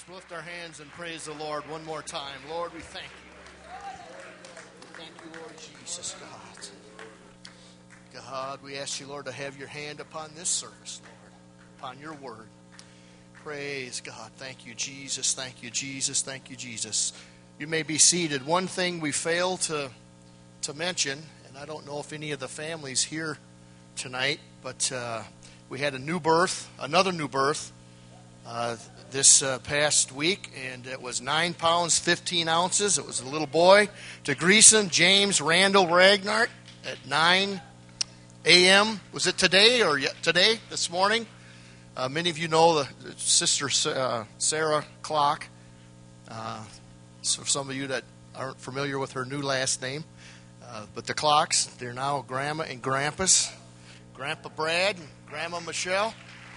Let's lift our hands and praise the Lord one more time. Lord, we thank you. Thank you, Lord Jesus, God. God, we ask you, Lord, to have your hand upon this service, Lord, upon your word. Praise God. Thank you, Jesus. Thank you, Jesus. Thank you, Jesus. You may be seated. One thing we failed to mention, and I don't know if any of the families here tonight, but we had another new birth this past week, and it was 9 pounds, 15 ounces. It was a little boy, DeGreason James Randall Ragnart, at 9 a.m. Was it today or today, this morning? Many of you know the sister Sarah Clock. So some of you that aren't familiar with her new last name, but the Clocks, they're now Grandma and Grandpa's. Grandpa Brad and Grandma Michelle.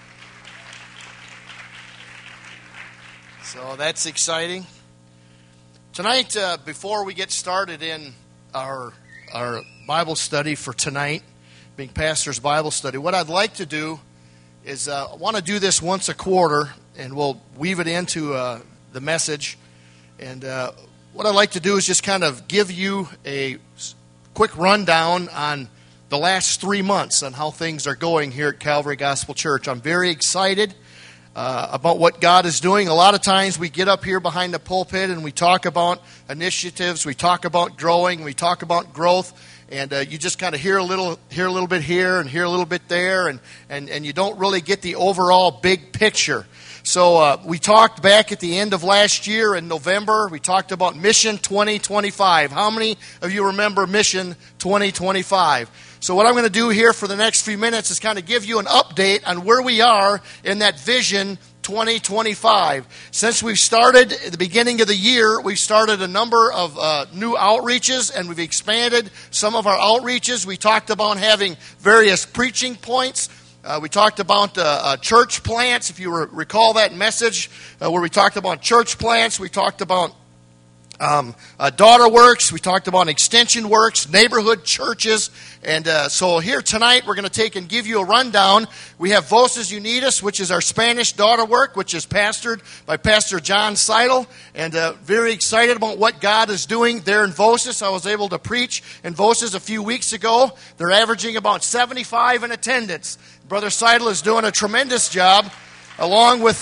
So that's exciting. Tonight, before we get started in our Bible study for tonight, being Pastor's Bible study, what I'd like to do is I want to do this once a quarter, and we'll weave it into the message. And what I'd like to do is just kind of give you a quick rundown on the last 3 months on how things are going here at Calvary Gospel Church. I'm very excited about what God is doing. A lot of times we get up here behind the pulpit and we talk about initiatives, we talk about growing, we talk about growth, and you just kind of hear a little bit here and hear a little bit there, and you don't really get the overall big picture. So we talked back at the end of last year in November, we talked about Mission 2025. How many of you remember Mission 2025? So what I'm going to do here for the next few minutes is kind of give you an update on where we are in that Vision 2025. Since we've started at the beginning of the year, we've started a number of new outreaches, and we've expanded some of our outreaches. We talked about having various preaching points. We talked about church plants, if you recall that message, where we talked about church plants. We talked about daughter works. We talked about extension works, neighborhood churches. And so here tonight, we're going to take and give you a rundown. We have Voces Unidas, which is our Spanish daughter work, which is pastored by Pastor John Seidel. And very excited about what God is doing there in Voces. I was able to preach in Voces a few weeks ago. They're averaging about 75 in attendance. Brother Seidel is doing a tremendous job, along with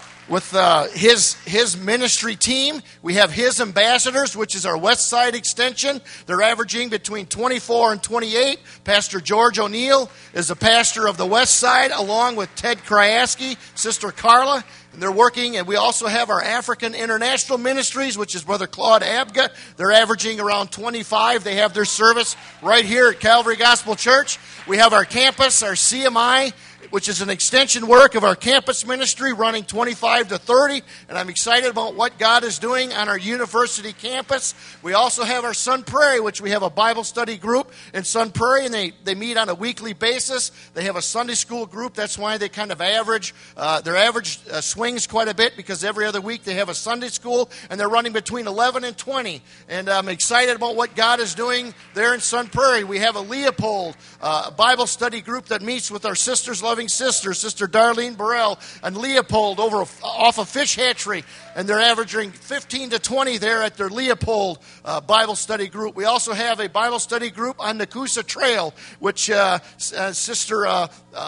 his ministry team. We have his ambassadors, which is our West Side Extension. They're averaging between 24 and 28. Pastor George O'Neill is the pastor of the West Side, along with Ted Krajewski, Sister Carla. And they're working, and we also have our African International Ministries, which is Brother Claude Abga. They're averaging around 25. They have their service right here at Calvary Gospel Church. We have our campus, our CMI, which is an extension work of our campus ministry, running 25 to 30. And I'm excited about what God is doing on our university campus. We also have our Sun Prairie, which we have a Bible study group in Sun Prairie, and they meet on a weekly basis. They have a Sunday school group. That's why they kind of average. Their average swings quite a bit, because every other week they have a Sunday school, and they're running between 11 and 20. And I'm excited about what God is doing there in Sun Prairie. We have a Leopold Bible study group that meets with our Sisters Loving Sisters, Sister Darlene Burrell and Leopold off of Fish Hatchery, and they're averaging 15 to 20 there at their Leopold Bible study group. We also have a Bible study group on the Coosa Trail, which Sister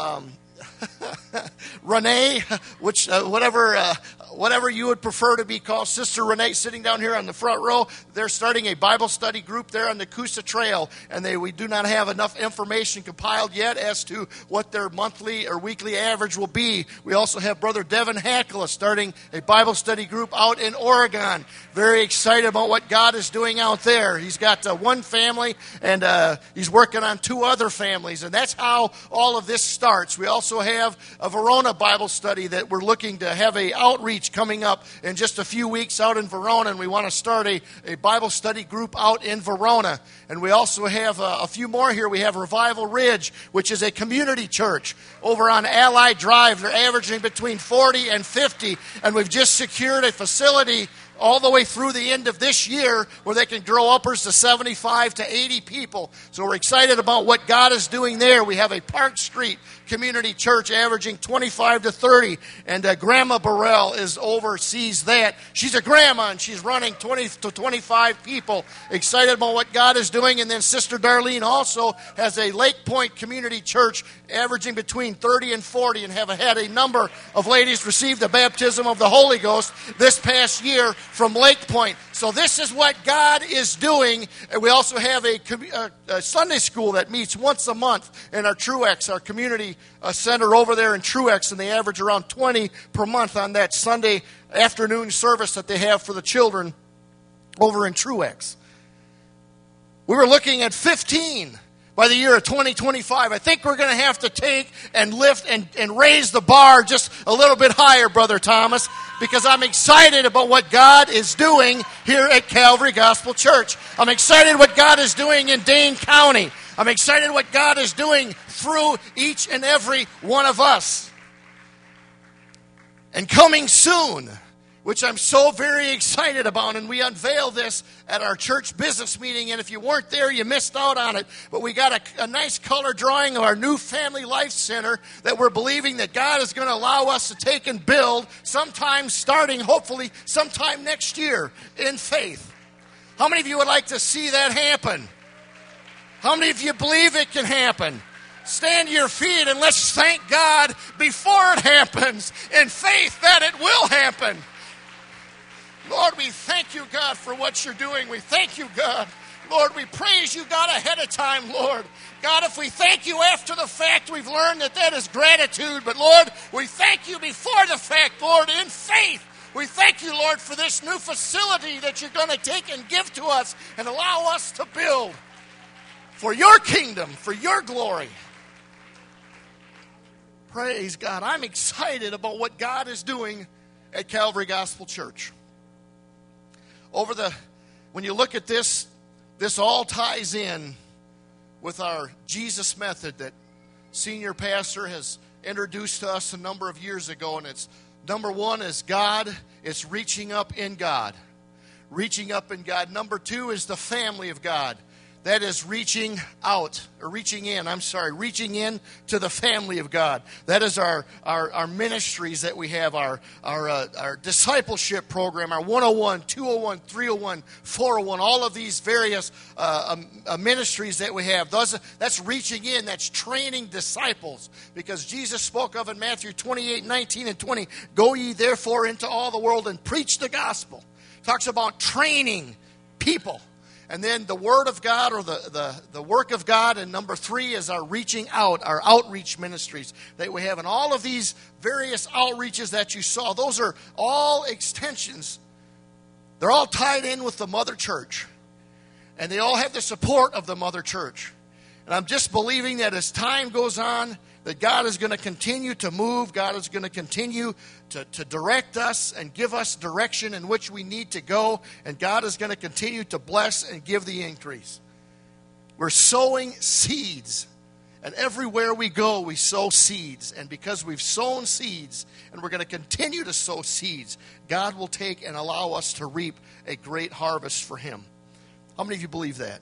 Renee, which whatever you would prefer to be called, Sister Renee, sitting down here on the front row. They're starting a Bible study group there on the Coosa Trail, and we do not have enough information compiled yet as to what their monthly or weekly average will be. We also have Brother Devin Hackla starting a Bible study group out in Oregon. Very excited about what God is doing out there. He's got one family, and he's working on 2 other families, and that's how all of this starts. We also have a Verona Bible study that we're looking to have a outreach coming up in just a few weeks out in Verona, and we want to start a Bible study group out in Verona. And we also have a few more here. We have Revival Ridge, which is a community church over on Allied Drive. They're averaging between 40 and 50, and we've just secured a facility all the way through the end of this year where they can grow uppers to 75 to 80 people. So we're excited about what God is doing there. We have a Park Street Community Church, averaging 25 to 30. And Grandma Burrell oversees that. She's a grandma, and she's running 20 to 25 people, excited about what God is doing. And then Sister Darlene also has a Lake Point Community Church, averaging between 30 and 40, and have had a number of ladies receive the baptism of the Holy Ghost this past year from Lake Point. So this is what God is doing. And we also have a Sunday school that meets once a month in our Truex, our community center over there in Truex, and they average around 20 per month on that Sunday afternoon service that they have for the children over in Truex. We were looking at 15 by the year of 2025. I think we're going to have to take and lift and raise the bar just a little bit higher, Brother Thomas, because I'm excited about what God is doing here at Calvary Gospel Church. I'm excited what God is doing in Dane County. I'm excited what God is doing through each and every one of us. And coming soon, which I'm so very excited about, and we unveiled this at our church business meeting, and if you weren't there, you missed out on it, but we got a nice color drawing of our new Family Life Center that we're believing that God is going to allow us to take and build sometime starting, hopefully, sometime next year in faith. How many of you would like to see that happen? How many of you believe it can happen? Stand to your feet and let's thank God before it happens in faith that it will happen. Lord, we thank you, God, for what you're doing. We thank you, God. Lord, we praise you, God, ahead of time, Lord. God, if we thank you after the fact, we've learned that is gratitude. But, Lord, we thank you before the fact, Lord, in faith. We thank you, Lord, for this new facility that you're going to take and give to us and allow us to build for your kingdom, for your glory. Praise God. I'm excited about what God is doing at Calvary Gospel Church. When you look at this all ties in with our Jesus method that senior pastor has introduced to us a number of years ago. And it's number one is God. It's reaching up in God. Reaching up in God. Number two is the family of God. That is reaching in to the family of God. That is our ministries that we have, our discipleship program, our 101, 201, 301, 401, all of these various ministries that we have. That's reaching in, that's training disciples. Because Jesus spoke of in Matthew 28, 19 and 20, go ye therefore into all the world and preach the gospel. Talks about training people. And then the Word of God, or the work of God. And number three is our reaching out, our outreach ministries that we have. And all of these various outreaches that you saw, those are all extensions. They're all tied in with the Mother Church. And they all have the support of the Mother Church. And I'm just believing that as time goes on, that God is going to continue to move. God is going to continue to direct us and give us direction in which we need to go. And God is going to continue to bless and give the increase. We're sowing seeds. And everywhere we go, we sow seeds. And because we've sown seeds, and we're going to continue to sow seeds, God will take and allow us to reap a great harvest for Him. How many of you believe that?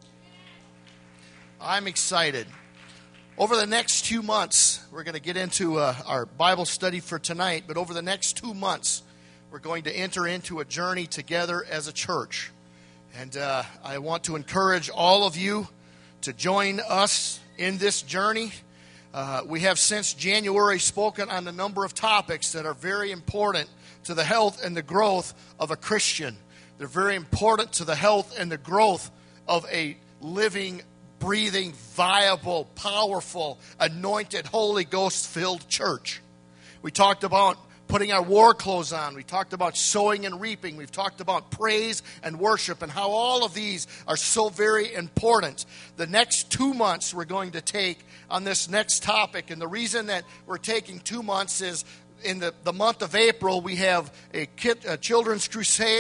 I'm excited. Over the next 2 months, we're going to get into our Bible study for tonight, but over the next 2 months, we're going to enter into a journey together as a church. And I want to encourage all of you to join us in this journey. We have since January spoken on a number of topics that are very important to the health and the growth of a Christian. They're very important to the health and the growth of a living, breathing, viable, powerful, anointed, Holy Ghost-filled church. We talked about putting our war clothes on. We talked about sowing and reaping. We've talked about praise and worship and how all of these are so very important. The next 2 months we're going to take on this next topic. And the reason that we're taking 2 months is in the month of April we have a children's crusade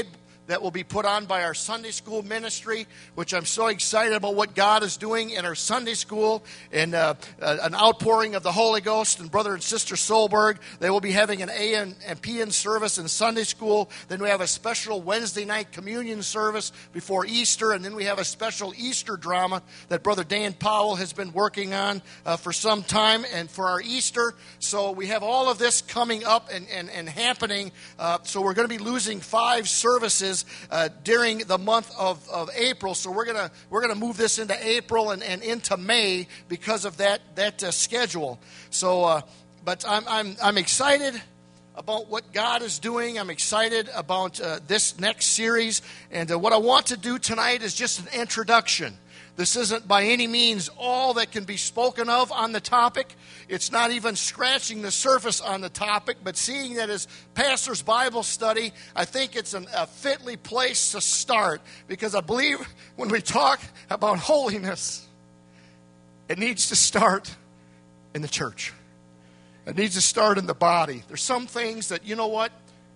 that will be put on by our Sunday school ministry, which I'm so excited about what God is doing in our Sunday school, and an outpouring of the Holy Ghost. And Brother and Sister Solberg, they will be having an AM and PM service in Sunday school. Then we have a special Wednesday night communion service before Easter, and then we have a special Easter drama that Brother Dan Powell has been working on for some time, and for our Easter. So we have all of this coming up and happening. So we're going to be losing 5 services during the month of April. So we're gonna move this into April and into May because of that schedule. So, but I'm excited about what God is doing. I'm excited about this next series, and what I want to do tonight is just an introduction. This isn't by any means all that can be spoken of on the topic. It's not even scratching the surface on the topic, but seeing that as pastor's Bible study, I think it's a fitly place to start, because I believe when we talk about holiness, it needs to start in the church. It needs to start in the body. There's some things that, you know what,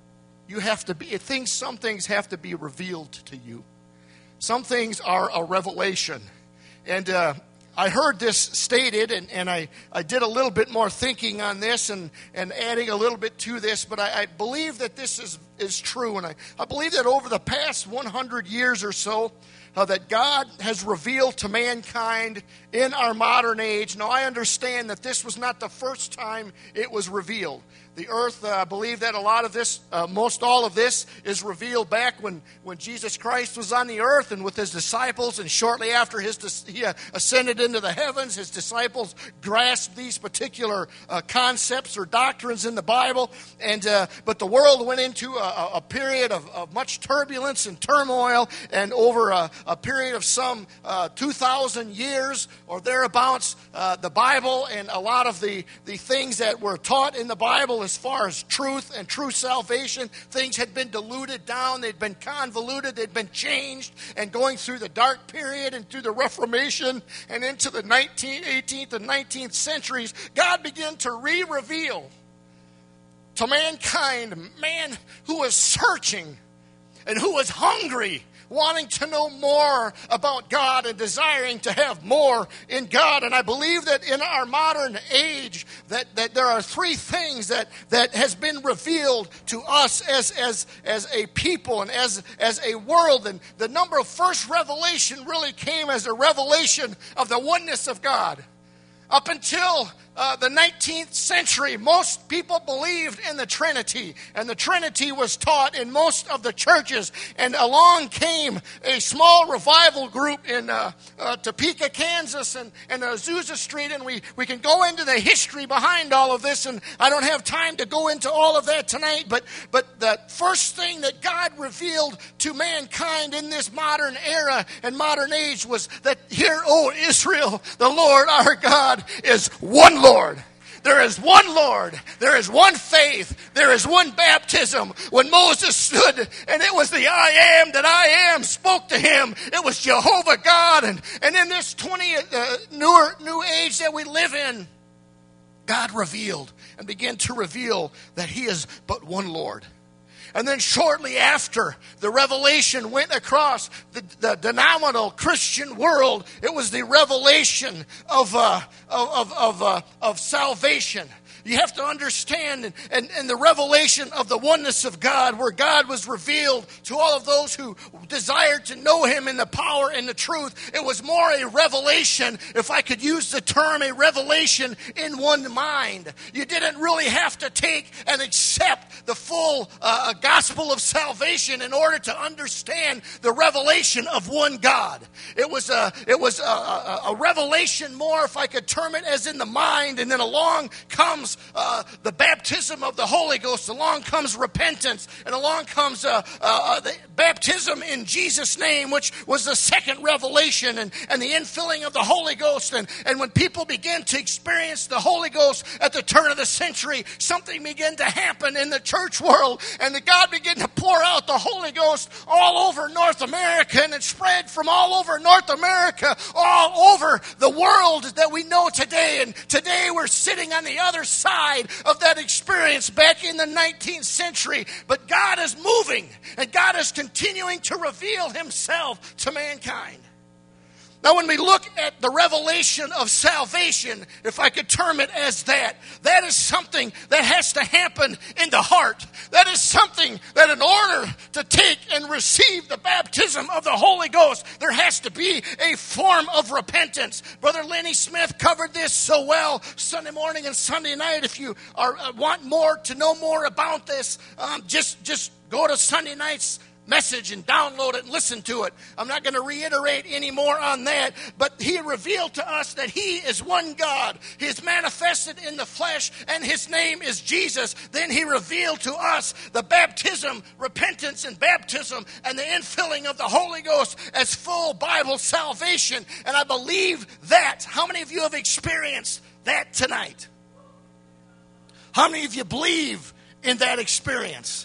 some things have to be revealed to you. Some things are a revelation. And I heard this stated, and I did a little bit more thinking on this and adding a little bit to this, but I believe that this is true. And I believe that over the past 100 years or so, that God has revealed to mankind in our modern age. Now, I understand that this was not the first time it was revealed. The earth, I believe that a lot of this, most all of this, is revealed back when Jesus Christ was on the earth and with his disciples, and shortly after he ascended into the heavens, his disciples grasped these particular concepts or doctrines in the Bible. But the world went into a period of much turbulence and turmoil, and over a period of some 2,000 years or thereabouts, the Bible and a lot of the things that were taught in the Bible as far as truth and true salvation, things had been diluted down, they'd been convoluted, they'd been changed, and going through the dark period and through the Reformation and into the 18th and 19th centuries, God began to re-reveal to mankind, man who was searching and who was hungry, wanting to know more about God and desiring to have more in God. And I believe that in our modern age that there are 3 things that has been revealed to us as a people and as a world. And the number of first revelation really came as a revelation of the oneness of God. Up until the 19th century, most people believed in the Trinity, and the Trinity was taught in most of the churches. And along came a small revival group in Topeka, Kansas, and Azusa Street, and we can go into the history behind all of this, and I don't have time to go into all of that tonight, but the first thing that God revealed to mankind in this modern era and modern age was that, "Hear, O Israel, the Lord our God is one Lord. There is one Lord. There is one faith. There is one baptism." When Moses stood and it was the I am that I am spoke to him, it was Jehovah God. And in this 20th new age that we live in, God revealed and began to reveal that he is but one Lord. And then shortly after the revelation went across the denominational Christian world, it was the revelation of salvation. You have to understand, and the revelation of the oneness of God, where God was revealed to all of those who desired to know him in the power and the truth. It was more a revelation, if I could use the term, a revelation in one mind. You didn't really have to take and accept the full gospel of salvation in order to understand the revelation of one God. It was a revelation more, if I could term it, as in the mind, and then along comes the baptism of the Holy Ghost. Along comes repentance, and along comes the baptism in Jesus' name, which was the second revelation, and the infilling of the Holy Ghost. And when people began to experience the Holy Ghost at the turn of the century, something began to happen in the church world, and that God began to pour out the Holy Ghost all over North America, and it spread from all over North America, all over the world that we know today. And today we're sitting on the other side side of that experience back in the 19th century. But God is moving, and God is continuing to reveal himself to mankind. Now, when we look at the revelation of salvation, if I could term it as that, that is something that has to happen in the heart. That is something that in order to take and receive the baptism of the Holy Ghost, there has to be a form of repentance. Brother Lenny Smith covered this so well Sunday morning and Sunday night. If you want more to know more about this, just go to Sunday night's message and download it and listen to it. I'm not going to reiterate any more on that, but he revealed to us that he is one God. He is manifested in the flesh, and his name is Jesus. Then he revealed to us the baptism, repentance and baptism, and the infilling of the Holy Ghost as full Bible salvation. And I believe that. How many of you have experienced that tonight? How many of you believe in that experience?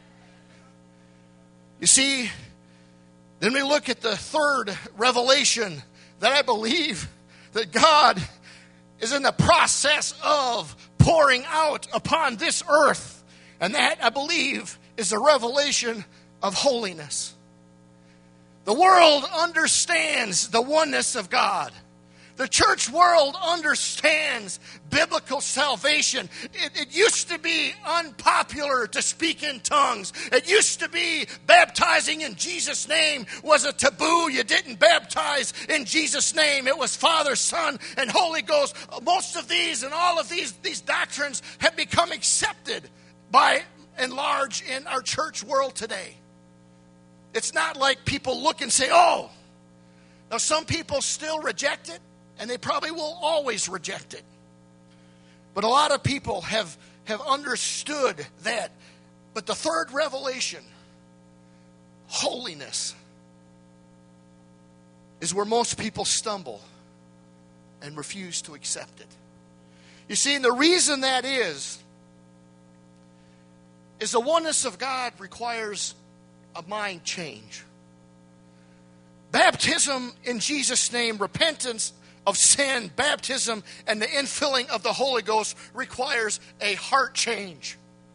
You see, then we look at the third revelation that I believe that God is in the process of pouring out upon this earth. And that, I believe, is the revelation of holiness. The world understands the oneness of God. The church world understands biblical salvation. It used to be unpopular to speak in tongues. It used to be baptizing in Jesus' name was a taboo. You didn't baptize in Jesus' name. It was Father, Son, and Holy Ghost. Most of these and all of these doctrines have become accepted by and large in our church world today. It's not like people look and say, oh. Now some people still reject it. And they probably will always reject it. But a lot of people have understood that. But the third revelation, holiness, is where most people stumble and refuse to accept it. You see, and the reason that is the oneness of God requires a mind change. Baptism in Jesus' name, repentance of sin, baptism, and the infilling of the Holy Ghost requires a heart change.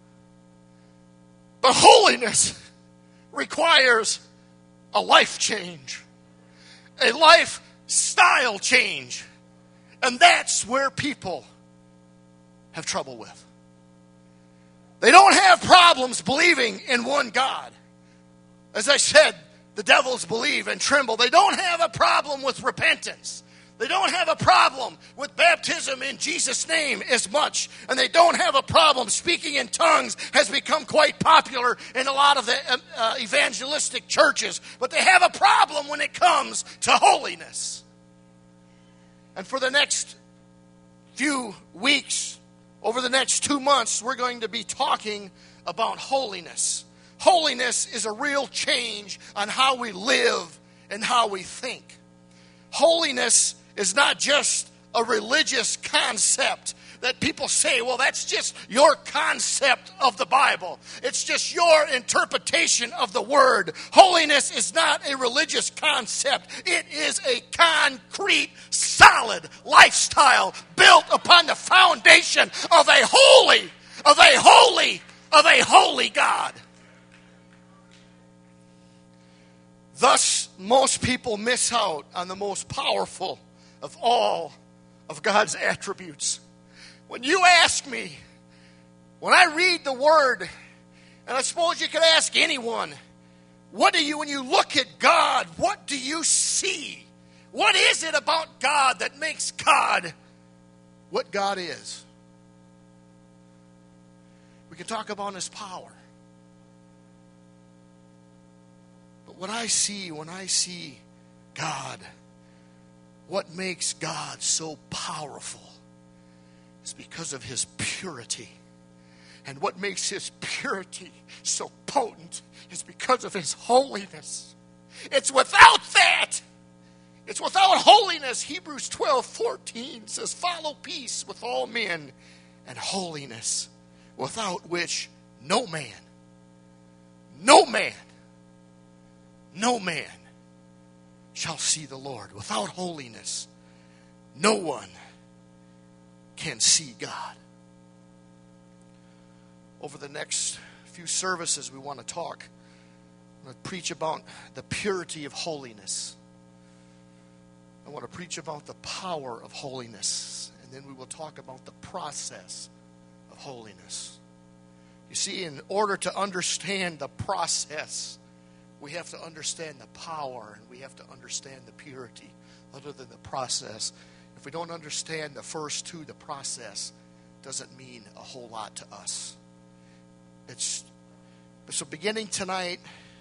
But holiness requires a life change, a lifestyle change. And that's where people have trouble with. They don't have problems believing in one God. As I said, the devils believe and tremble. They don't have a problem with repentance. They don't have a problem with baptism in Jesus' name as much. And they don't have a problem. Speaking in tongues has become quite popular in a lot of the evangelistic churches. But they have a problem when it comes to holiness. And for the next few weeks, over the next 2 months, we're going to be talking about holiness. Holiness is a real change on how we live and how we think. Holiness is not just a religious concept that people say, well, that's just your concept of the Bible. It's just your interpretation of the Word. Holiness is not a religious concept. It is a concrete, solid lifestyle built upon the foundation of a holy God. Thus, most people miss out on the most powerful of all of God's attributes. When you ask me, when I read the Word, and I suppose you could ask anyone, when you look at God, what do you see? What is it about God that makes God what God is? We can talk about His power. But what I see when I see God, what makes God so powerful is because of His purity. And what makes His purity so potent is because of His holiness. It's without that. It's without holiness. Hebrews 12:14 says, follow peace with all men and holiness, without which no man shall see the Lord. Without holiness, no one can see God. over the next few services, we want to talk. I'm going to preach about the purity of holiness. I want to preach about the power of holiness. And then we will talk about the process of holiness. You see, in order to understand the process, we have to understand the power, and we have to understand the purity, other than the process. If we don't understand the first two, the process doesn't mean a whole lot to us. So beginning tonight,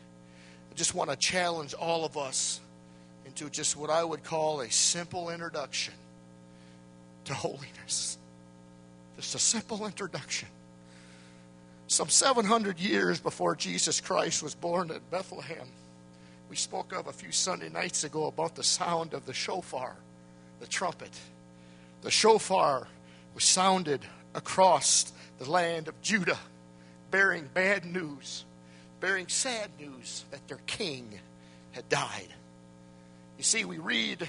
I just want to challenge all of us into just what I would call a simple introduction to holiness. Just a simple introduction. Some 700 years before Jesus Christ was born in Bethlehem, we spoke of a few Sunday nights ago about the sound of the shofar, the trumpet. The shofar was sounded across the land of Judah, bearing bad news, bearing sad news that their king had died. You see, we read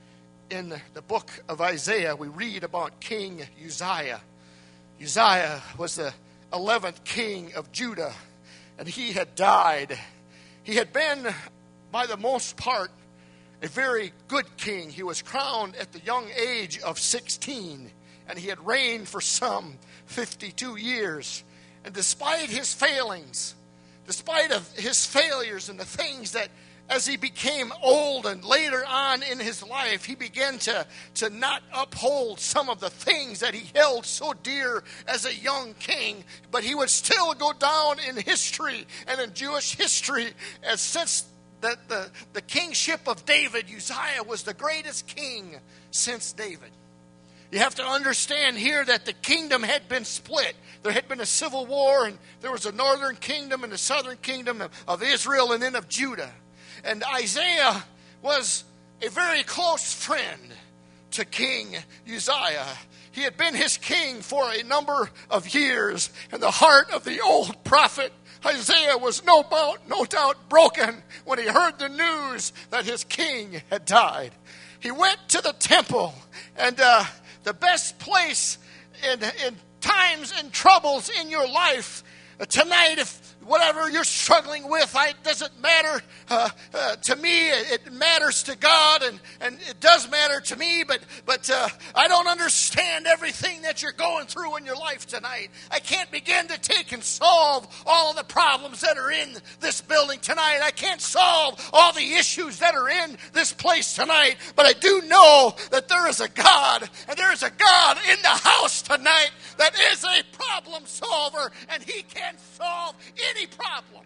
in the book of Isaiah, we read about King Uzziah. Uzziah was the 11th king of Judah, and he had died. He had been, by the most part, a very good king. He was crowned at the young age of 16, and he had reigned for some 52 years. And despite his failings, despite of his failures and the things that as he became old and later on in his life, he began to not uphold some of the things that he held so dear as a young king. But he would still go down in history and in Jewish history as since the kingship of David, Uzziah was the greatest king since David. You have to understand here that the kingdom had been split. There had been a civil war, and there was a northern kingdom and a southern kingdom of Israel and then of Judah. And Isaiah was a very close friend to King Uzziah. He had been his king for a number of years, and the heart of the old prophet Isaiah was no doubt broken when he heard the news that his king had died. He went to the temple, and the best place in times and troubles in your life tonight, if whatever you're struggling with, it doesn't matter to me. It matters to God, and it does matter to me, but I don't understand everything that you're going through in your life tonight. I can't begin to take and solve all of the problems that are in this building tonight. I can't solve all the issues that are in this place tonight, but I do know that there is a God, and there is a God in the house tonight that is a problem solver, and he can solve any problem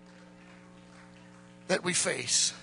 that we face.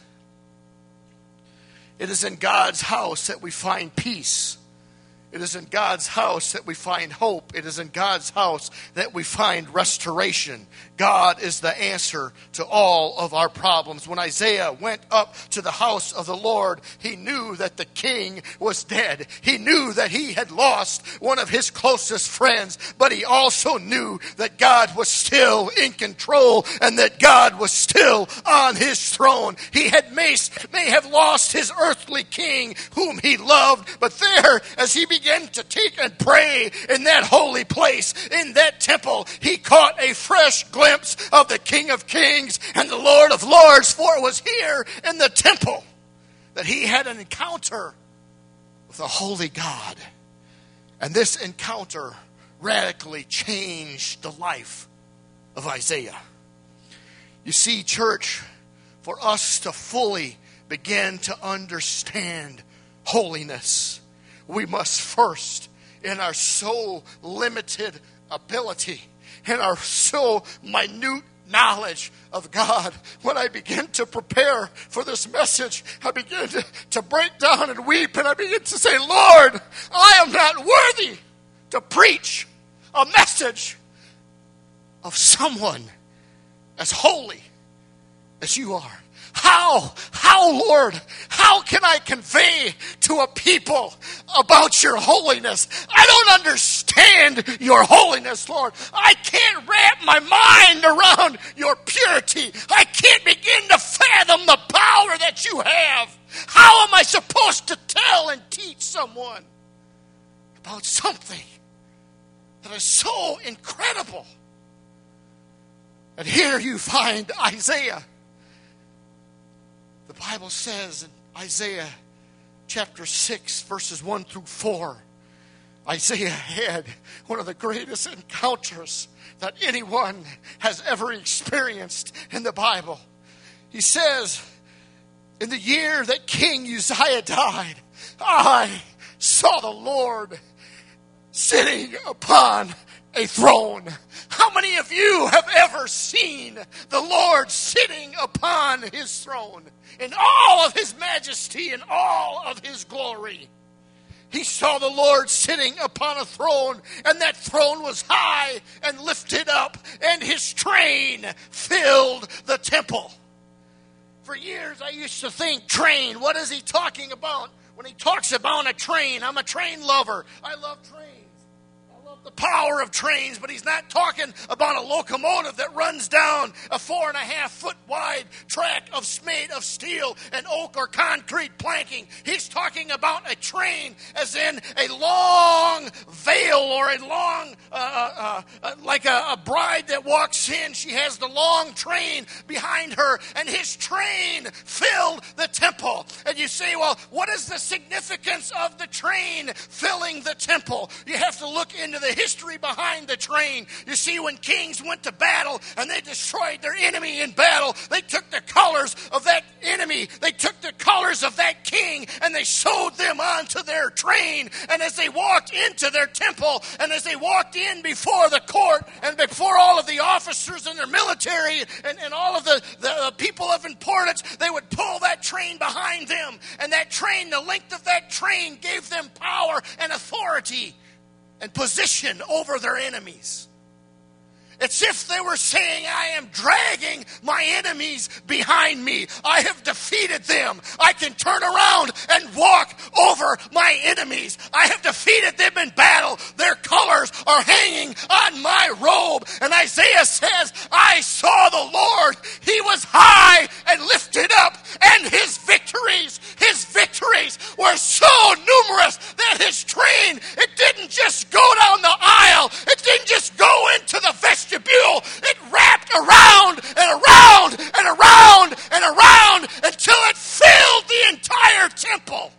It is in God's house that we find peace. It is in God's house that we find hope. It is in God's house that we find restoration. God is the answer to all of our problems. When Isaiah went up to the house of the Lord, he knew that the king was dead. He knew that he had lost one of his closest friends, but he also knew that God was still in control and that God was still on his throne. He may have lost his earthly king whom he loved, but there, as he began to take and pray in that holy place, in that temple, he caught a fresh glimpse of the King of Kings and the Lord of Lords, for it was here in the temple that he had an encounter with a holy God. And this encounter radically changed the life of Isaiah. You see, church, for us to fully begin to understand holiness, we must first, in our so limited ability, in our so minute knowledge of God, when I begin to prepare for this message, I begin to break down and weep, and I begin to say, Lord, I am not worthy to preach a message of someone as holy as you are. How, Lord, how can I convey to a people about your holiness? I don't understand your holiness, Lord. I can't wrap my mind around your purity. I can't begin to fathom the power that you have. How am I supposed to tell and teach someone about something that is so incredible And here you find Isaiah. The Bible says in Isaiah chapter 6, verses 1 through 4, Isaiah had one of the greatest encounters that anyone has ever experienced in the Bible. He says, in the year that King Uzziah died, I saw the Lord sitting upon a throne. How many of you have ever seen the Lord sitting upon his throne in all of his majesty and all of his glory? He saw the Lord sitting upon a throne, and that throne was high and lifted up, and his train filled the temple. For years I used to think, train, what is he talking about? When he talks about a train, I'm a train lover. I love trains. I love the power of trains, but he's not talking about a locomotive that runs down a 4.5 foot wide track made of steel and oak or concrete planking. He's talking about a train as in a long veil or a long, like a bride that walks in. She has the long train behind her, and his train filled the temple. And you say, well, what is the significance of the train filling the temple? You have to look into the history behind the train. You see, when kings went to battle and they destroyed their enemy in battle, they took the colors of that enemy, they took the colors of that king, and they sewed them onto their train. And as they walked into their temple, and as they walked in before the court, and before all of the officers and their military, and all of the people of importance, they would pull that train behind them. And that train, the length of that train, gave them power and authority and position over their enemies. It's if they were saying, I am dragging my enemies behind me. I have defeated them. I can turn around and walk over my enemies. I have defeated them in battle. Their colors are hanging on my robe. And Isaiah says, I saw the Lord. He was high and lifted up, and his victories were so numerous that his train, it didn't just go down the aisle. It didn't just go into the vestibule. It wrapped around and around and around and around until it filled the entire temple.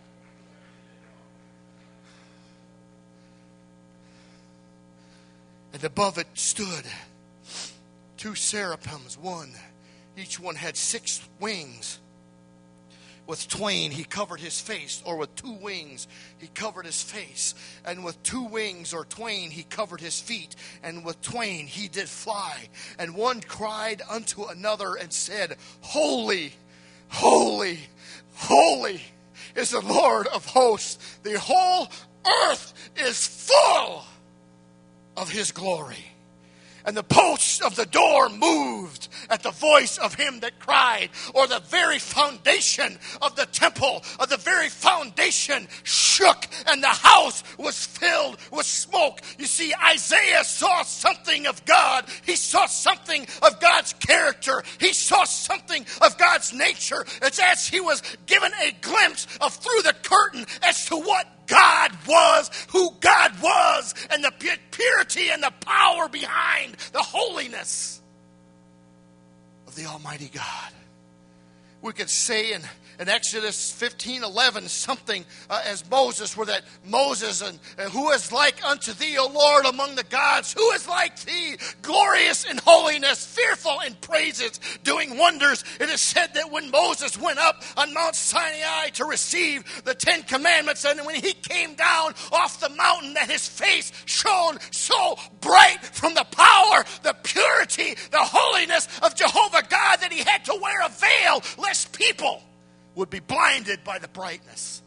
And above it stood 2 seraphims, each one had 6 wings. With twain he covered his face, or with 2 wings he covered his face. And with 2 wings or twain he covered his feet. And with twain he did fly. And one cried unto another and said, Holy, holy, holy is the Lord of hosts. The whole earth is full of his glory. And the posts of the door moved at the voice of him that cried, or the very foundation of the temple, of the very foundation shook, and the house was filled with smoke. You see, Isaiah saw something of God. He saw something of God's character. He saw something of God's nature. It's as he was given a glimpse of through the curtain as to what God was, who God was, and the purity and the power behind the holiness of the Almighty God. We could say in Exodus 15:11 something as Moses, where that Moses, and who is like unto thee, O Lord, among the gods? Who is like thee, glorious in holiness, fearful in praises, doing wonders? It is said that when Moses went up on Mount Sinai to receive the 10 Commandments, and when he came down off the mountain, that his face shone so bright from the power, the purity, the holiness of Jehovah God, that he had to wear a veil lest people would be blinded by the brightness.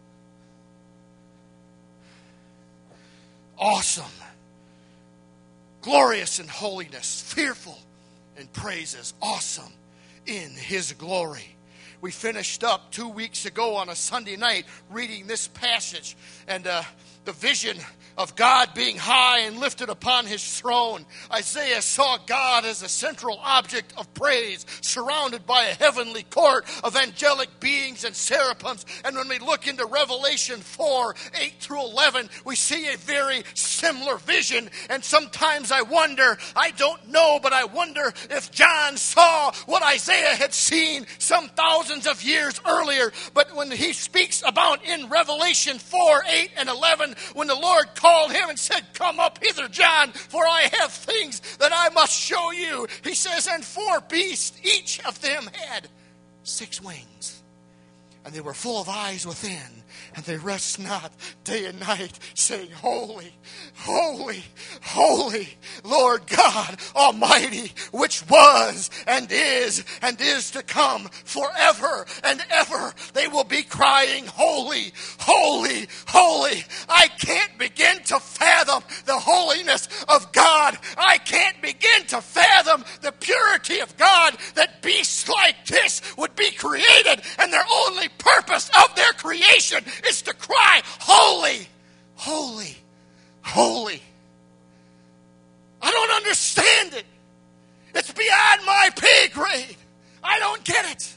Awesome. Glorious in holiness, fearful in praises, awesome in his glory. We finished up 2 weeks ago on a Sunday night reading this passage, and the vision of God being high and lifted upon his throne. Isaiah saw God as a central object of praise, surrounded by a heavenly court of angelic beings and seraphims. And when we look into Revelation 4, 8 through 11, we see a very similar vision. And sometimes I don't know, but I wonder if John saw what Isaiah had seen some thousands of years earlier. But when he speaks about in Revelation 4, 8, and 11, when the Lord called him and said, "Come up hither, John, for I have things that I must show you." He says, "And 4 beasts, each of them had 6 wings, and they were full of eyes within, and they rest not day and night, saying, Holy, holy, holy, Lord God Almighty, which was and is to come forever and ever." They will be crying, "Holy, holy, holy." I can't begin to fathom the holiness of God. I can't begin to fathom the purity of God, that beasts like this would be created, and their only purpose of their creation is to cry, "Holy, holy, holy." I don't understand it. It's beyond my pay grade. I don't get it.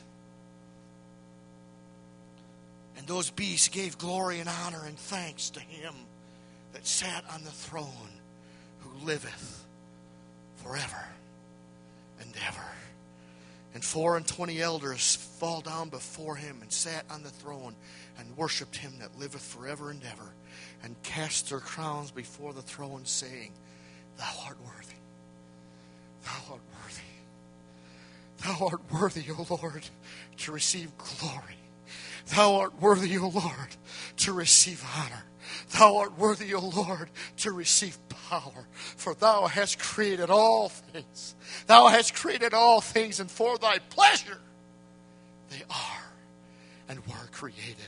And those beasts gave glory and honor and thanks to him that sat on the throne, who liveth forever and ever. And 24 elders fall down before him and sat on the throne and worshipped him that liveth forever and ever, and cast their crowns before the throne, saying, "Thou art worthy. Thou art worthy. Thou art worthy, O Lord, to receive glory. Thou art worthy, O Lord, to receive honor. Thou art worthy, O Lord, to receive power. For thou hast created all things. Thou hast created all things, and for thy pleasure they are and were created."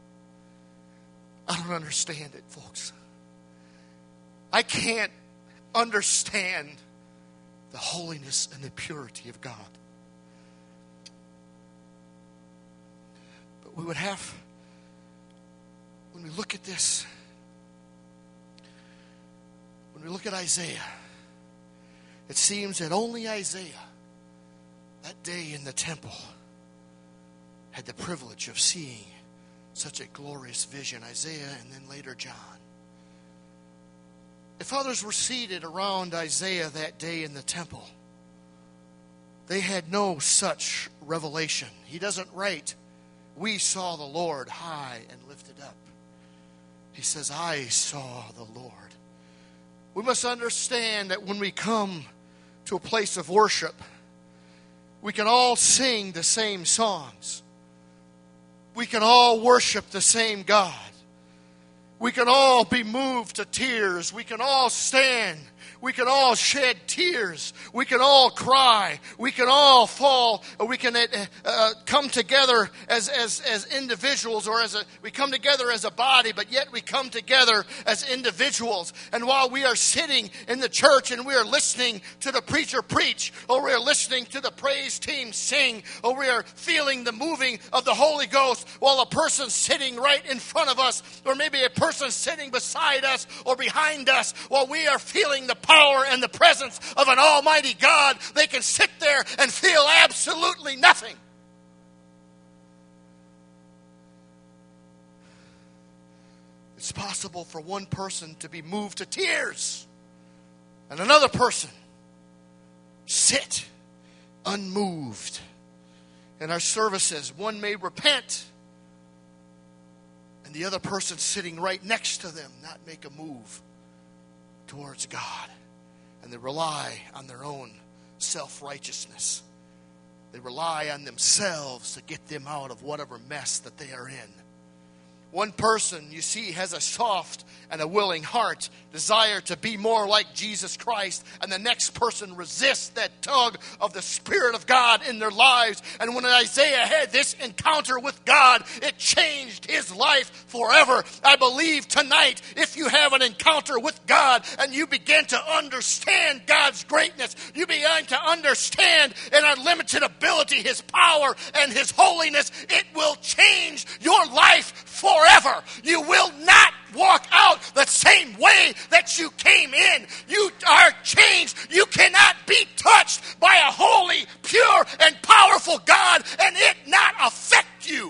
I don't understand it, folks. I can't understand the holiness and the purity of God. But we would have, when we look at this, when we look at Isaiah, it seems that only Isaiah, that day in the temple, had the privilege of seeing such a glorious vision. Isaiah and then later John. If others were seated around Isaiah that day in the temple, they had no such revelation. He doesn't write, "We saw the Lord high and lifted up." He says, "I saw the Lord." We must understand that when we come to a place of worship, we can all sing the same songs. We can all worship the same God. We can all be moved to tears. We can all stand. We can all shed tears. We can all cry. We can all fall. We can come together as individuals, or we come together as a body, but yet we come together as individuals. And while we are sitting in the church and we are listening to the preacher preach, or we are listening to the praise team sing, or we are feeling the moving of the Holy Ghost, while a person sitting right in front of us, or maybe a person sitting beside us or behind us, while we are feeling the power and the presence of an almighty God, they can sit there and feel absolutely nothing. It's possible for one person to be moved to tears and another person sit unmoved. In our services, one may repent and the other person sitting right next to them not make a move towards God. And they rely on their own self-righteousness. They rely on themselves to get them out of whatever mess that they are in. One person, you see, has a soft and a willing heart, desire to be more like Jesus Christ, and the next person resists that tug of the Spirit of God in their lives. And when Isaiah had this encounter with God, it changed his life forever. I believe tonight, if you have an encounter with God and you begin to understand God's greatness, you begin to understand in unlimited ability His power and His holiness, it will change your life forever. You will not walk out the same way that you came in. You are changed. You cannot be touched by a holy, pure, and powerful God and it not affect you.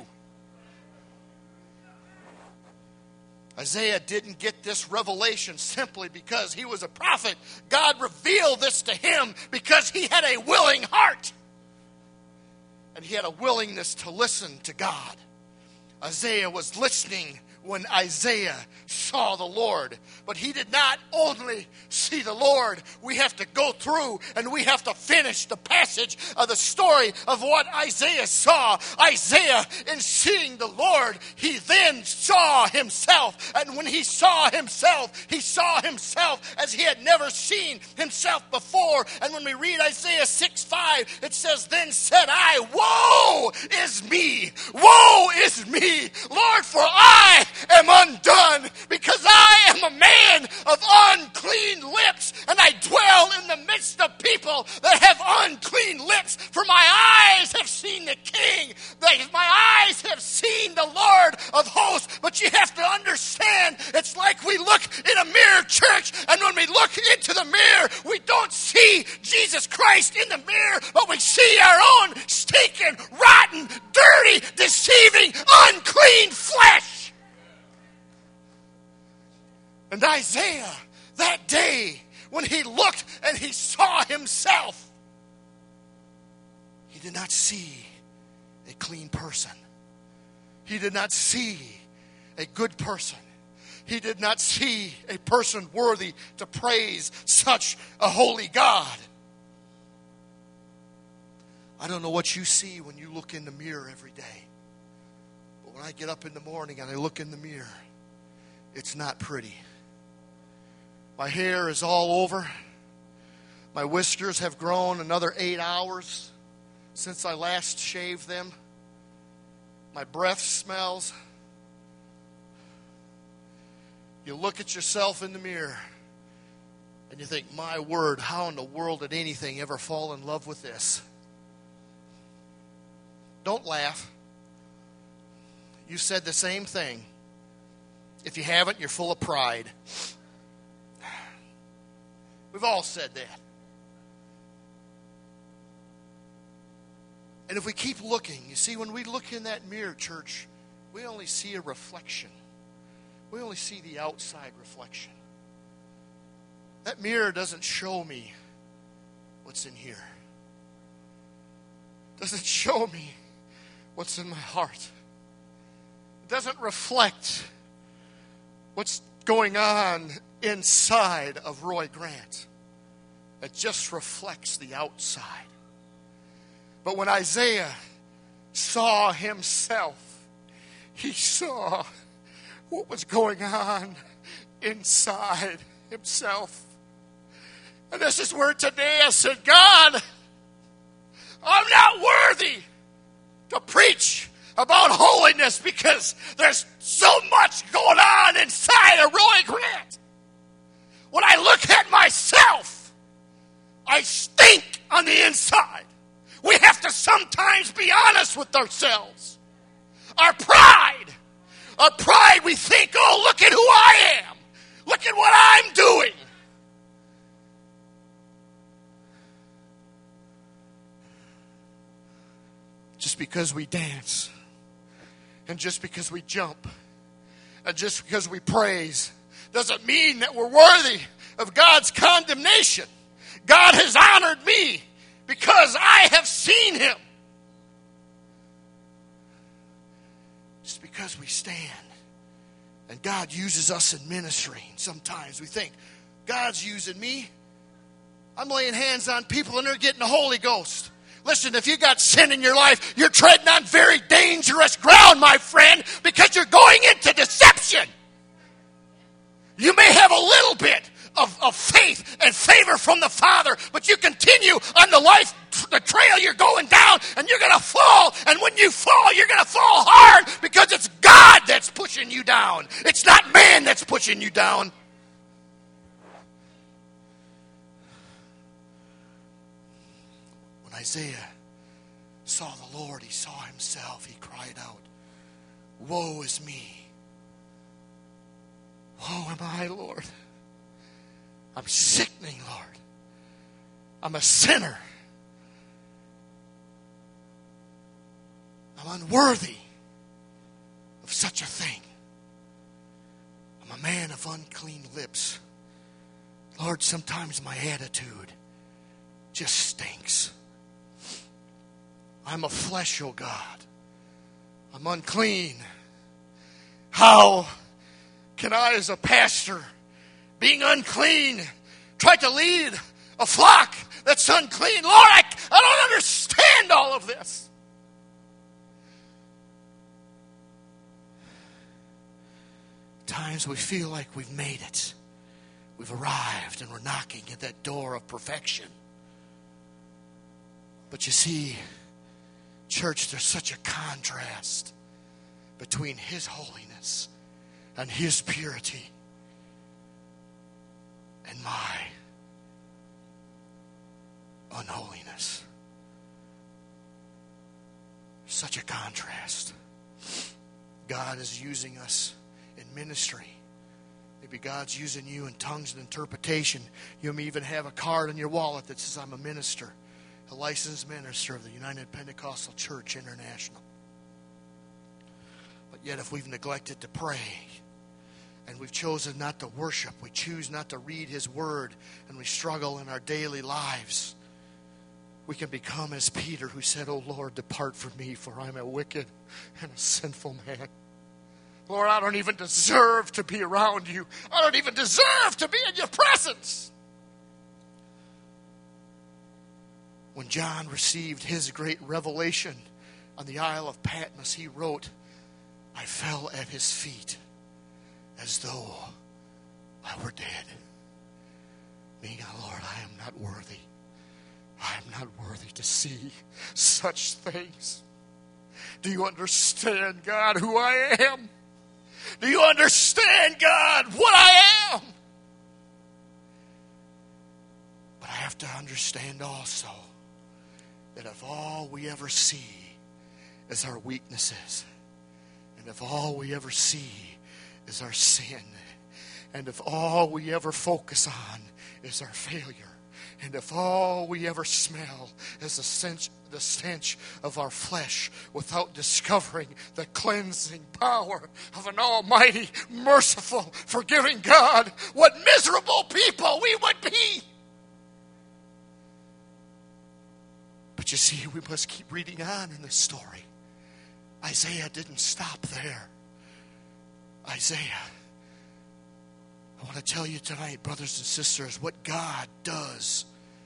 Isaiah didn't get this revelation simply because he was a prophet. God revealed this to him because he had a willing heart. And he had a willingness to listen to God. Isaiah was listening when Isaiah saw the Lord. But he did not only see the Lord. We have to go through and we have to finish the passage of the story of what Isaiah saw. Isaiah, in seeing the Lord, he then saw himself. And when he saw himself as he had never seen himself before. And when we read Isaiah 6:5, it says, "Then said I, woe is me, woe is me, Lord, for I am undone, because I am a man of unclean lips, and I dwell in the midst of people that have unclean lips. For my eyes have seen the King, my eyes have seen the Lord of hosts." But you have to understand, it's like we look in a mirror, church, and when we look into the mirror, we don't see Jesus Christ in the mirror, but we see our own stinking, rotten, dirty, deceiving, unclean flesh. And Isaiah, that day, when he looked and he saw himself, he did not see a clean person. He did not see a good person. He did not see a person worthy to praise such a holy God. I don't know what you see when you look in the mirror every day. But when I get up in the morning and I look in the mirror, it's not pretty. My hair is all over. My whiskers have grown another 8 hours since I last shaved them. My breath smells. You look at yourself in the mirror and you think, my word, how in the world did anything ever fall in love with this? Don't laugh. You said the same thing. If you haven't, you're full of pride. We've all said that. And if we keep looking, you see, when we look in that mirror, church, we only see a reflection. We only see the outside reflection. That mirror doesn't show me what's in here. It doesn't show me what's in my heart. It doesn't reflect what's going on inside of Roy Grant. It just reflects the outside. But when Isaiah saw himself, he saw what was going on inside himself. And this is where today I said, God, I'm not worthy to preach about holiness because there's so much going on inside of Roy Grant. When I look at myself, I stink on the inside. We have to sometimes be honest with ourselves. Our pride, we think, oh, look at who I am. Look at what I'm doing. Just because we dance, and just because we jump, and just because we praise, doesn't mean that we're worthy of God's condemnation. God has honored me because I have seen him. Just because we stand and God uses us in ministry, sometimes we think, God's using me. I'm laying hands on people and they're getting the Holy Ghost. Listen, if you got sin in your life, you're treading on very dangerous ground, my friend, because you're going into deception. You may have a little bit of faith and favor from the Father, but you continue on the trail you're going down, and you're going to fall. And when you fall, you're going to fall hard because it's God that's pushing you down. It's not man that's pushing you down. When Isaiah saw the Lord, he saw himself, he cried out, woe is me. Woe am I, Lord. I'm sickening, Lord. I'm a sinner. I'm unworthy of such a thing. I'm a man of unclean lips. Lord, sometimes my attitude just stinks. I'm of flesh, oh God. I'm unclean. How can I, as a pastor, being unclean, try to lead a flock that's unclean? Lord, I don't understand all of this. Times we feel like we've made it. We've arrived and we're knocking at that door of perfection. But you see, church, there's such a contrast between His holiness and His purity and my unholiness. Such a contrast. God is using us in ministry. Maybe God's using you in tongues and interpretation. You may even have a card in your wallet that says, I'm a minister, a licensed minister of the United Pentecostal Church International. But yet if we've neglected to pray, and we've chosen not to worship, we choose not to read His Word, and we struggle in our daily lives, we can become as Peter, who said, "O Lord, depart from me, for I'm a wicked and a sinful man. Lord, I don't even deserve to be around you. I don't even deserve to be in your presence." When John received his great revelation on the Isle of Patmos, he wrote, "I fell at His feet as though I were dead." Meaning, Lord, I am not worthy. I am not worthy to see such things. Do you understand, God, who I am? Do you understand, God, what I am? But I have to understand also that if all we ever see is our weaknesses, and if all we ever see is our sin, and if all we ever focus on is our failure, and if all we ever smell is the stench of our flesh, without discovering the cleansing power of an almighty, merciful, forgiving God, what miserable people we would be. But you see, we must keep reading on in this story. Isaiah didn't stop there. Isaiah, I want to tell you tonight, brothers and sisters, what God does.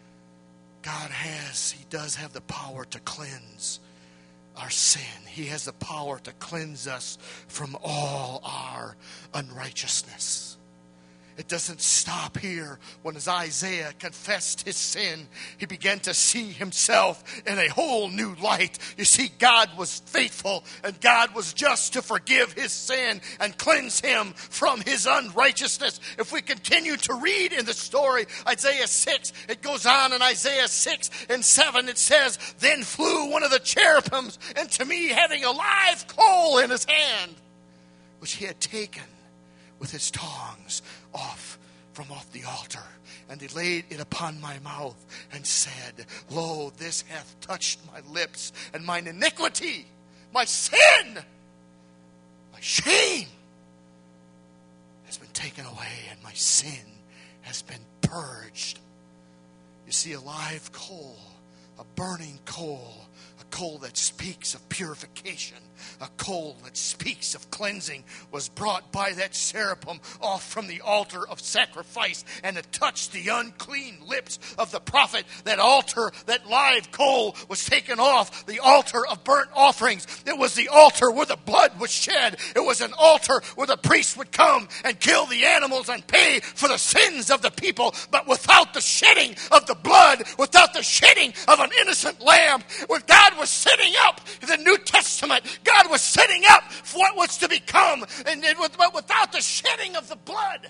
He does have the power to cleanse our sin. He has the power to cleanse us from all our unrighteousness. It doesn't stop here. When as Isaiah confessed his sin, he began to see himself in a whole new light. You see, God was faithful and God was just to forgive his sin and cleanse him from his unrighteousness. If we continue to read in the story, Isaiah 6, it goes on in Isaiah 6 and 7, it says, "Then flew one of the cherubims into me, having a live coal in his hand, which he had taken with his tongs from off the altar. And he laid it upon my mouth and said, Lo, this hath touched my lips, and mine iniquity, my sin, my shame has been taken away, and my sin has been purged." You see, a live coal, a burning coal, a coal that speaks of purification, a coal that speaks of cleansing, was brought by that cherubim off from the altar of sacrifice, and it touched the unclean lips of the prophet. That altar, that live coal, was taken off the altar of burnt offerings. It was the altar where the blood was shed. It was an altar where the priest would come and kill the animals and pay for the sins of the people. But without the shedding of the blood, without the shedding of an innocent lamb, when God was setting up the New Testament, God was setting up for what was to become, but without the shedding of the blood,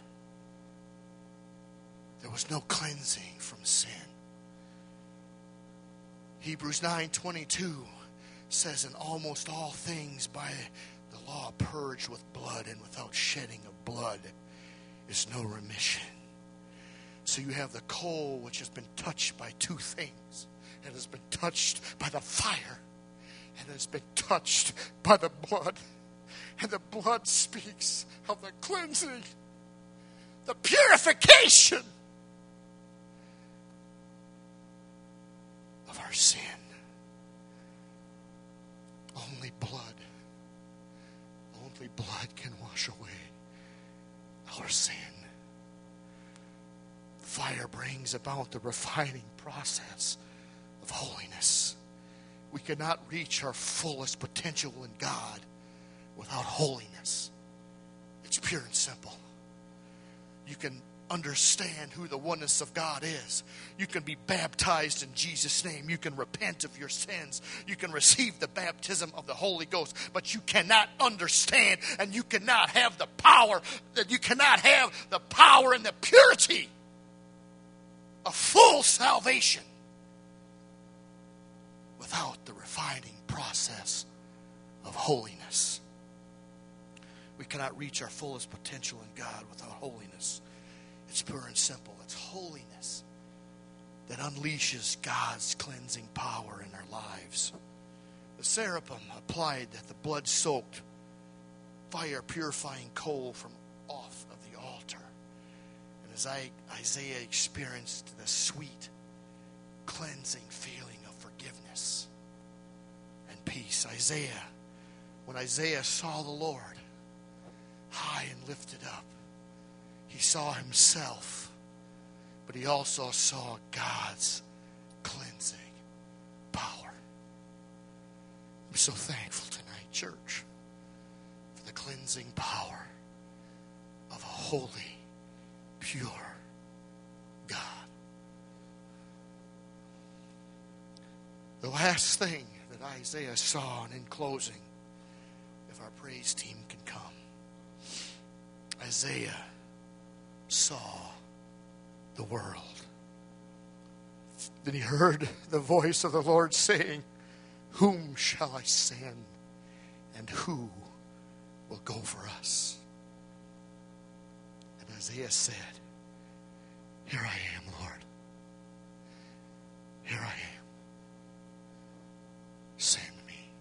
there was no cleansing from sin. Hebrews 9:22 says, "In almost all things by the law purged with blood, and without shedding of blood is no remission. So you have the coal which has been touched by two things. It has been touched by the fire, and it has been touched by the blood. And the blood speaks of the cleansing, the purification of our sin. Only blood can wash away our sin. Fire brings about the refining process of holiness. We cannot reach our fullest potential in God without holiness. It's pure and simple. You can understand who the oneness of God is. You can be baptized in Jesus' name. You can repent of your sins. You can receive the baptism of the Holy Ghost. But you cannot understand, and you cannot have the power, that you cannot have the power and the purity of full salvation without the refining process of holiness. We cannot reach our fullest potential in God without holiness. It's pure and simple. It's holiness that unleashes God's cleansing power in our lives. The seraphim applied the blood-soaked, fire-purifying coal from off of the altar. And as Isaiah experienced the sweet, cleansing feeling of forgiveness and peace. When Isaiah saw the Lord high and lifted up, he saw himself, but he also saw God's cleansing power. I'm so thankful tonight, church, for the cleansing power of a holy, pure God. The last thing that Isaiah saw, and in closing, if our praise team can come, Isaiah saw the world. Then he heard the voice of the Lord saying, "Whom shall I send, and who will go for us?" And Isaiah said, "Here I am, Lord. Here I am. Send me.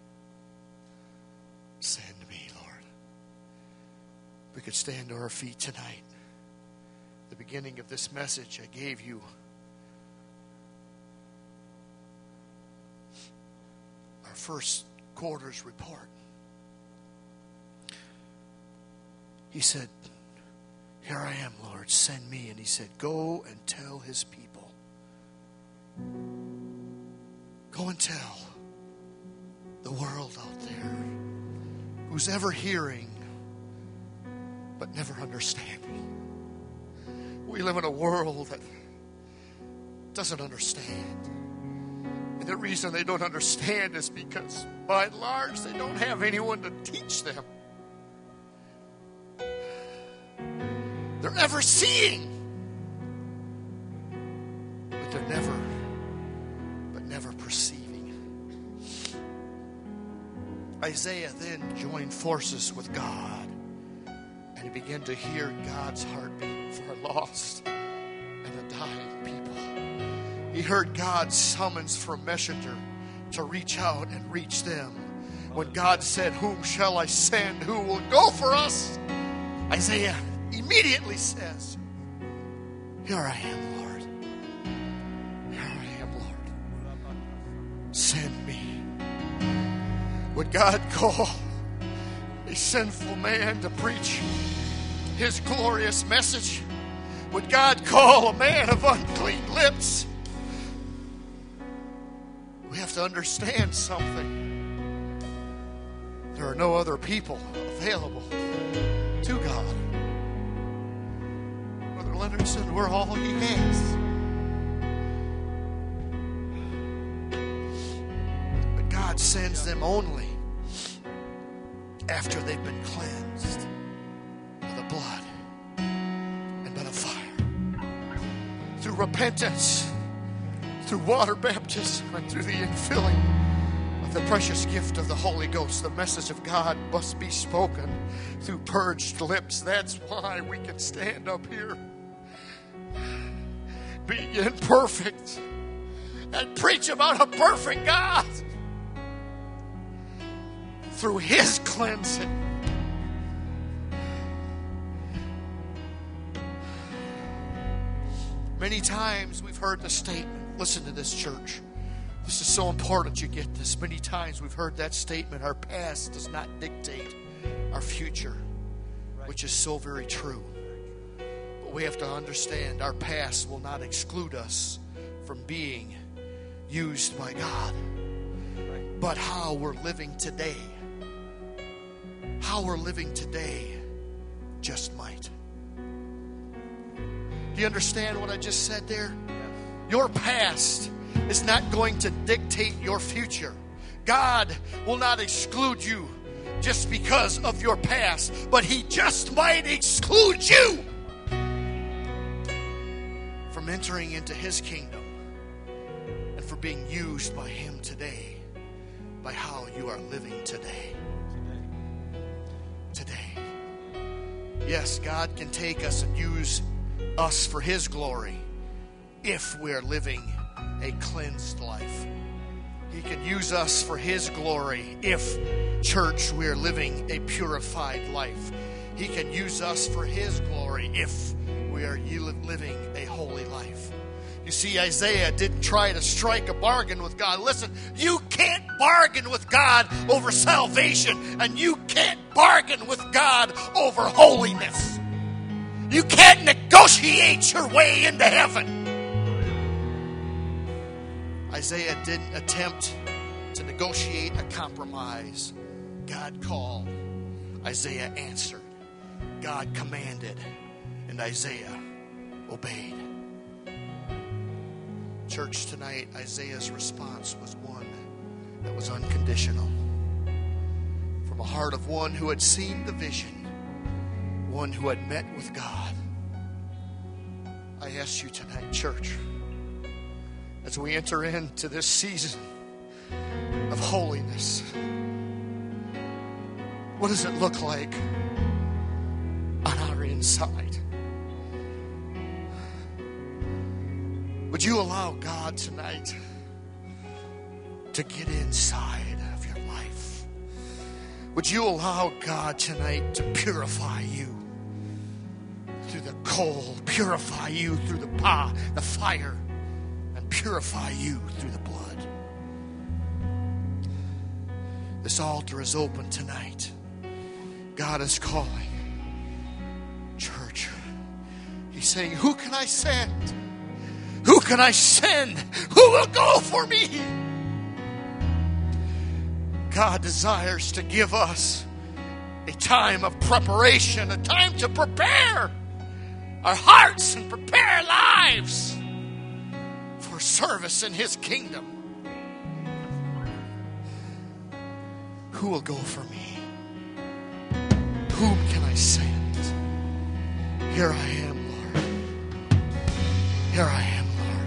Send me, Lord." We could stand to our feet tonight. The beginning of this message, I gave you our first quarter's report. He said, "Here I am, Lord, send me." And he said, "Go and tell his people. Go and tell the world out there who's ever hearing but never understanding." We live in a world that doesn't understand. And the reason they don't understand is because, by and large, they don't have anyone to teach them. They're ever seeing, but they're never perceiving. Isaiah then joined forces with God, and he began to hear God's heartbeat for a lost and a dying people. He heard God's summons for a messenger to reach out and reach them. When God said, "Whom shall I send? Who will go for us?" Isaiah immediately says, "Here I am, Lord. Here I am, Lord. Send me." Would God call a sinful man to preach his glorious message? Would God call a man of unclean lips? We have to understand something. There are no other people available to God. Brother Leonard said, "We're all he has." But God sends them only after they've been cleansed by the blood and by the fire. Through repentance, through water baptism, and through the infilling of the precious gift of the Holy Ghost. The message of God must be spoken through purged lips. That's why we can stand up here, being imperfect, and preach about a perfect God through His cleansing. Many times we've heard the statement, listen to this, church. This is so important you get this. Many times we've heard that statement, our past does not dictate our future, which is so very true. But we have to understand our past will not exclude us from being used by God. But how we're living today, just might. Do you understand what I just said there? Your past is not going to dictate your future. God will not exclude you just because of your past, but He just might exclude you from entering into His kingdom and for being used by Him today, by how you are living today. Yes, God can take us and use us for His glory if we're living a cleansed life. He can use us for His glory if, church, we're living a purified life. He can use us for His glory if we are living a holy life. You see, Isaiah didn't try to strike a bargain with God. Listen, you can't bargain with God over salvation, and you can't bargain with God over holiness. You can't negotiate your way into heaven. Isaiah didn't attempt to negotiate a compromise. God called. Isaiah answered. God commanded. And Isaiah obeyed. Church, tonight, Isaiah's response was one that was unconditional. From a heart of one who had seen the vision, one who had met with God. I ask you tonight, church, as we enter into this season of holiness, what does it look like on our inside? Would you allow God tonight to get inside of your life? Would you allow God tonight to purify you through the coal, purify you through the fire, and purify you through the blood? This altar is open tonight. God is calling. Church, He's saying, who can I send? Who can I send? Who will go for me? God desires to give us a time of preparation, a time to prepare our hearts and prepare our lives for service in His kingdom. Who will go for me? Whom can I send? Here I am, Lord. Here I am.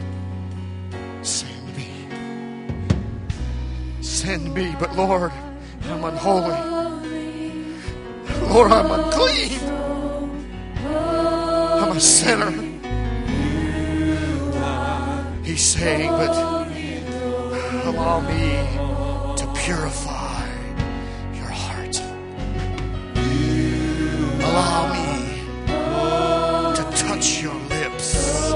Send me, but Lord, I'm unholy. Lord, I'm unclean. I'm a sinner. He's saying, but allow me to purify your heart. Allow me to touch your lips.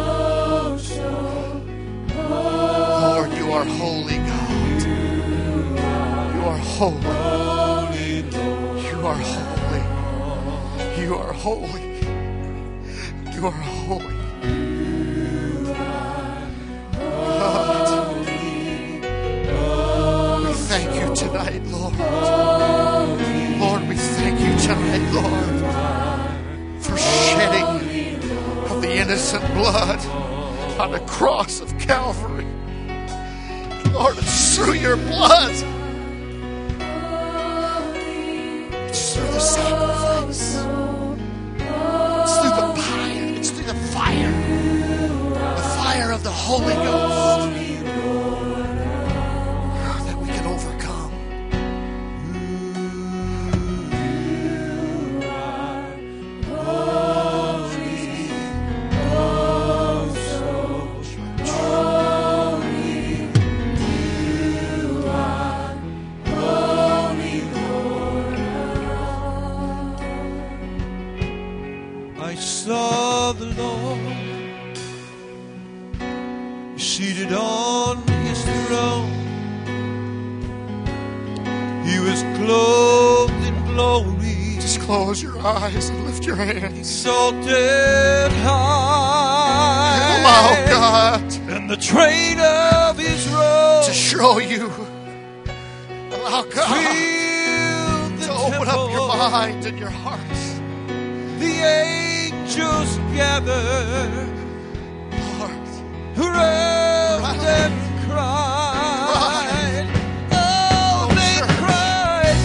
Lord, you are holy, God. You are holy. You are holy. You are holy. You are holy. God, we thank you tonight, Lord. Lord, we thank you tonight, Lord, for shedding of the innocent blood on the cross of Calvary. Lord, it's through your blood. It's through the sacrifice. It's through the fire. It's through the fire. The fire of the Holy Ghost that we can overcome. close your eyes and lift your hands. Exalted high. Allow God And the train of his robe to show you. Allow God filled the to open temple. up your mind and your hearts. The angels gathered Lord, around and cried. Oh, they cried,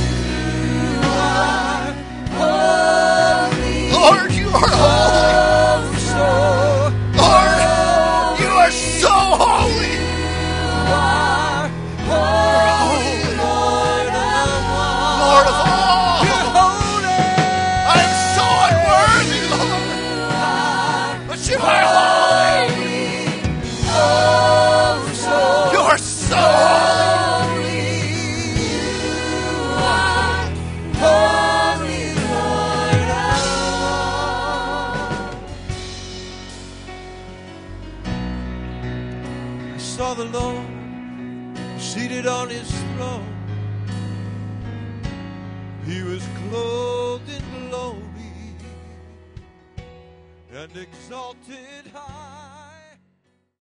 "You are holy." Lord, you are holy. Lord, you are so holy. Lord of all. I am so unworthy, Lord. But you are holy. You are so holy. I saw the Lord seated on his throne. He was clothed in glory and exalted high.